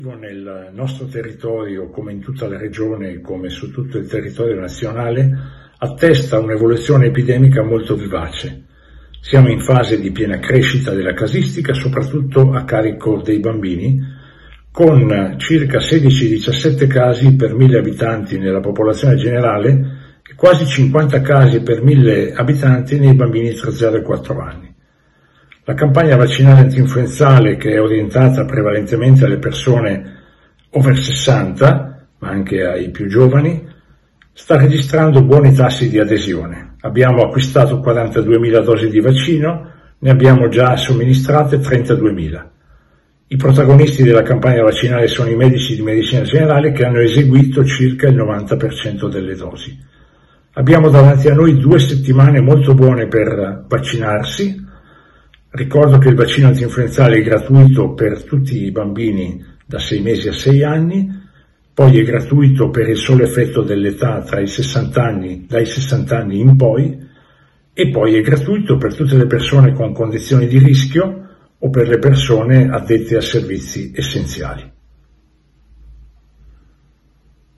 Nel nostro territorio, come in tutta la regione, come su tutto il territorio nazionale, attesta un'evoluzione epidemica molto vivace. Siamo in fase di piena crescita della casistica, soprattutto a carico dei bambini, con circa 16-17 casi per 1000 abitanti nella popolazione generale e quasi 50 casi per 1000 abitanti nei bambini tra 0 e 4 anni. La campagna vaccinale antinfluenzale, che è orientata prevalentemente alle persone over 60, ma anche ai più giovani, sta registrando buoni tassi di adesione. Abbiamo acquistato 42.000 dosi di vaccino, ne abbiamo già somministrate 32.000. I protagonisti della campagna vaccinale sono i medici di medicina generale che hanno eseguito circa il 90% delle dosi. Abbiamo davanti a noi 2 settimane molto buone per vaccinarsi. Ricordo che il vaccino antinfluenzale è gratuito per tutti i bambini da 6 mesi a 6 anni, poi è gratuito per il solo effetto dell'età dai 60 anni in poi, e poi è gratuito per tutte le persone con condizioni di rischio o per le persone addette a servizi essenziali.